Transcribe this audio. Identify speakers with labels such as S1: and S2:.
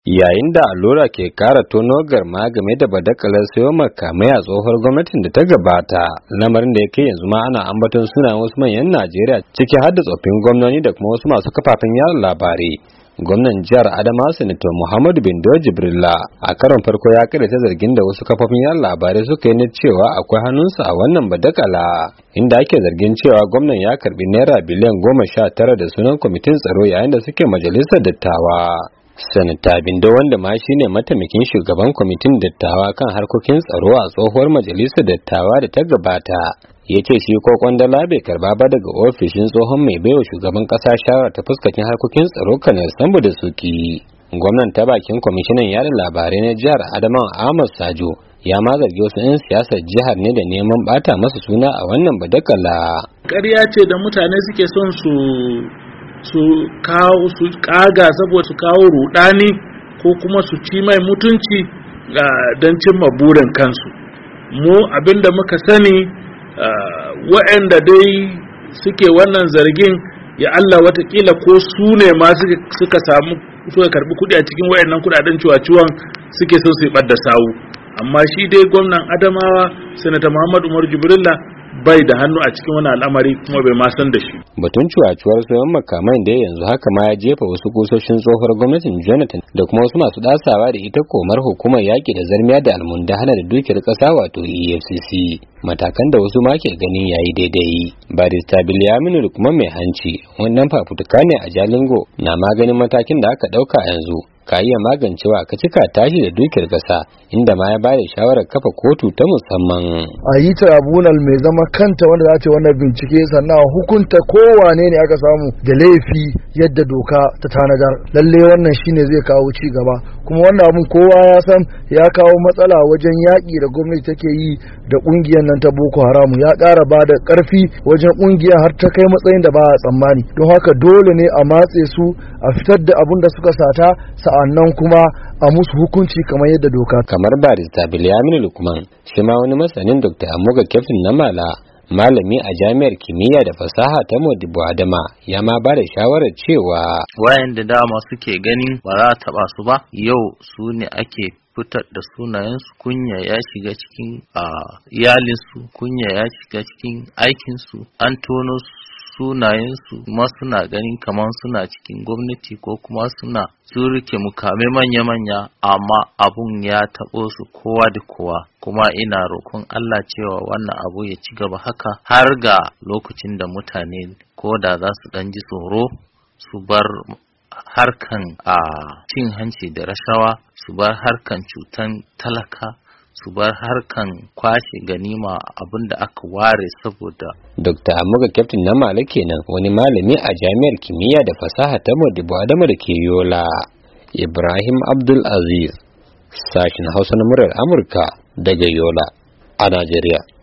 S1: Yayin da allura ke kara tono garma game da badakalar sayo makamai a tsohuwar gwamnatin da ta gabata, lamarin da ya kai yanzu ma ana ambaton sunayen wasu manyan Najeriya ciki har da tsoffin gwamnoni da kuma wasu masu kafafen yada labarai. Gwamnan jihar Adamawa Sanator Muhammadu Bindo Jibrilla a karon farko ya ta zargin da wasu kafofin yada labarai suka yi na cewa akwai hannunsa a wannan badakala, inda ake zargin cewa gwamnan ya karbi naira biliyan 19 da sunan kwamitin tsaro yayin da suke majalisar dattawa. Sanata Bindo, wanda ma shine mataimakin shugaban kwamitin dattawa kan harkokin tsaro a tsohuwar majalisar dattawa da ta gabata, ya ce shi ko kwandala bai karba ba daga ofishin tsohon mai baiwa shugaban kasa shawara ta fuskacin harkokin tsaro Kanar Sambo da Suki. Gwamnan ta bakin kwamishinan yada labarai na jihar Adamawa Ahmad Sajo ya ma zargi wasu 'yan siyasar jihar ne da neman bata masa suna a wannan badakala.
S2: Ƙarya ce da mutane suke son su kaga saboda su kawo rudani ko kuma su ci mai mutunci don cimma burin kansu. Mu abinda muka sani waɗanda dai suke wannan zargin, ya Allah watakila ko su ne ma suka karbi kudi a cikin wayannan kudaden ciwon suke so su bar da sawu. Amma shi dai gwamnan Adamawa Sanata Muhammadu Umar Jibrilla bai da hannu a cikin wani al'amari kuma bai ma san da shi.
S1: Batun cuwacuwar sayan makamai da yanzu haka ma ya jefa wasu kusoshin tsohuwar gwamnatin Jonathan da kuma wasu masu dasawa da ita komar hukumar yaƙi da zarmiya da almundahana da dukiyar ƙasa wato EFCC, matakan da wasu ma ke ganin yayi daidai. Barista Bilyaminu kuma mai hanci wannan fafutuka ne a Jalingo na maganin matakin da aka ɗauka yanzu ka iya magancewa ka cika tashi da dukiyar kasa, inda ma ya bada shawarar kafa kotu ta musamman.
S3: A yi tribunal mai zama kanta wanda za ta wannan bincike, sannan hukunta kowane ne aka samu da laifi yadda doka ta tanadar. Lalle wannan shine zai kawo ci gaba, kuma wannan abun kowa ya san ya kawo matsala wajen yaƙi da gwamnati take yi da ƙungiyar nan ta Boko Haram. Ya ƙara ba da ƙarfi wajen ƙungiyar har ta kai matsayin da ba a tsammani. Don haka dole ne a matse su, a fitar da abun da suka sata, sa'annan kuma a musu hukunci kamar yadda doka.
S1: Kamar barista Bilyaminu Lukman, shi ma wani masanin Dr. Amuga Keftin na Mala, malami a jami'ar kimiyya da fasaha ta Modibo Adama, ya ma ba da shawarar cewa
S4: wayanda dama suke ganin ba za a taba su ba, yau su ne ake fitar da sunayensu. Kunya ya shiga cikin iyalinsu, kunya ya shiga cikin aikinsu, an tono sunayensu kuma suna ganin kamar suna cikin gwamnati ko kuma suna rike mukamai manya-manya, amma abun ya taɓo su kowa da kowa. Kuma ina roƙon Allah cewa wannan abu ya ci gaba haka har ga lokacin da mutane ko da za su ɗan ji tsoro su bar harkan cin hanci da rashawa, su bar harkan cutan talaka, su bar harkan kwashe ganima abinda aka ware saboda.
S1: Dr. Amuga Keftin na Mala kenan, wani malami a jami'ar kimiyya da fasaha ta Modibo Adama da ke Yola. Ibrahim Abdul Aziz, sashin Hausa na muryar Amurka daga Yola a Najeriya.